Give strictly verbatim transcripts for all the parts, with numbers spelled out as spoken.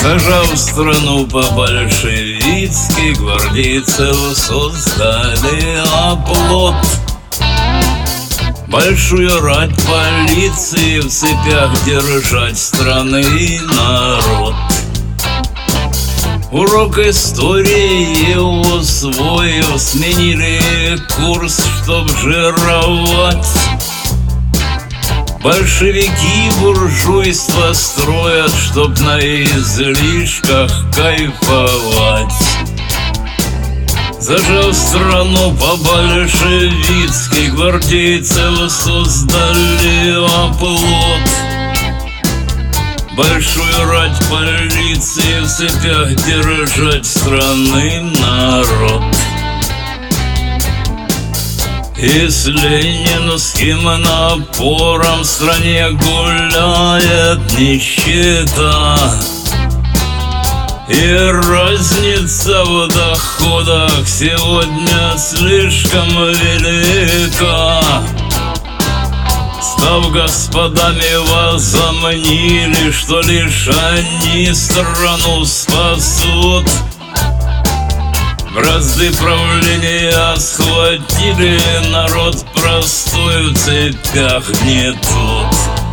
Зажав страну по-большевицки, гвардейцев создали оплот. Большую рать полиции в цепях держать страны и народ. Урок истории усвоив, сменили курс, чтоб жировать. Большевики буржуйство строят, чтоб на излишках кайфовать. Зажав страну по-большевицки, гвардейцев создали оплот. Большую рать полиции в цепях держать страны народ. И с ленинским напором в стране гуляет нищета. И разница в доходах сегодня слишком велика. Став господами, возомнили, что лишь они страну спасут. Бразды правления схватили, народ простой в цепях гнетут.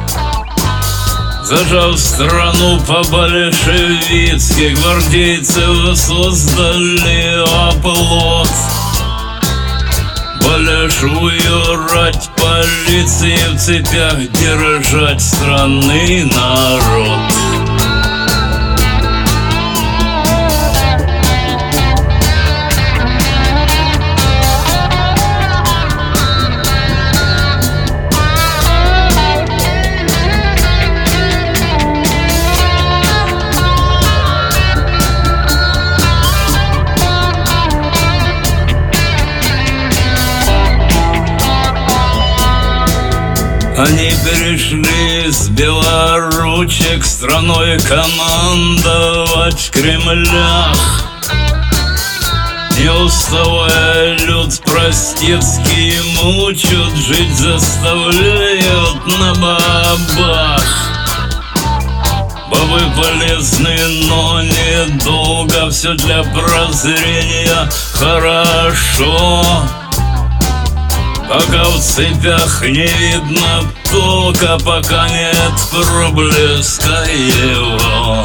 Зажав страну по-большевицки, гвардейцев создали оплот. Большую рать полиции в цепях держать страны народ. Они перешли с белоручек страной командовать в Кремлях. Не уставая, люд простецкий мучат, жить заставляют на бабах. Бабы полезны, но недолго, все для прозрения хорошо. Пока в цепях не видно толка, пока нет проблеска его.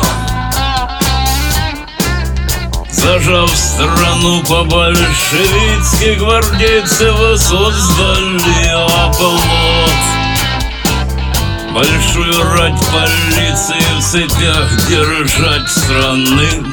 Зажав страну по-большевицки, гвардейцев создали оплот. Большую рать полиции в цепях держать страны